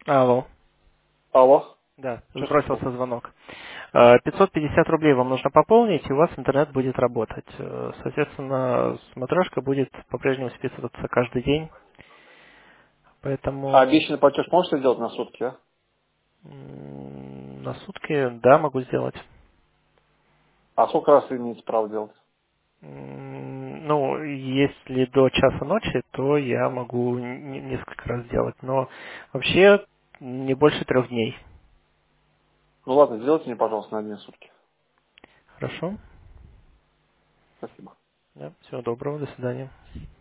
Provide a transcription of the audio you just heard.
Алло. Алло. Да, Что случилось? сбросился звонок. 550 рублей вам нужно пополнить, и у вас интернет будет работать. Соответственно, смотрешка будет по-прежнему списываться каждый день, А поэтому обещанный платеж можете сделать на сутки, а? на сутки, да, могу сделать. А сколько раз вы имеете право делать? Ну, если до часа ночи, то я могу несколько раз сделать, но вообще не больше 3 дней. Ну ладно, сделайте мне, пожалуйста, на 1 сутки. Хорошо? Спасибо. Да, всего доброго, до свидания.